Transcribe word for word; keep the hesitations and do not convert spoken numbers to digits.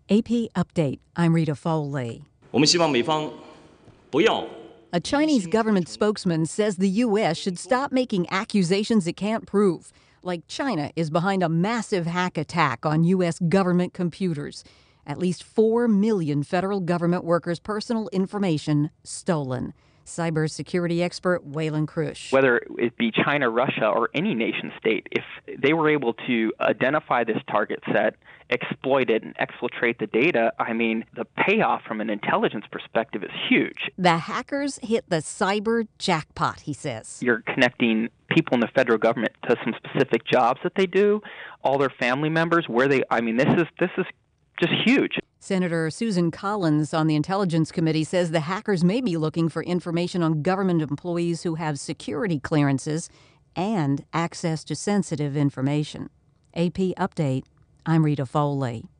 A P Update. I'm Rita Foley. 我们希望美方不要 A Chinese government spokesman says the U S should stop making accusations it can't prove, like China is behind a massive hack attack on U S government computers. At least four million federal government workers' personal information stolen. Cybersecurity expert Waylon Krush. Whether it be China, Russia, or any nation state, if they were able to identify this target set, exploit it, and exfiltrate the data, I mean, the payoff from an intelligence perspective is huge. The hackers hit the cyber jackpot, he says. You're connecting people in the federal government to some specific jobs that they do, all their family members, where they, I mean, this is this is just huge. Senator Susan Collins on the Intelligence Committee says the hackers may be looking for information on government employees who have security clearances and access to sensitive information. A P Update. I'm Rita Foley.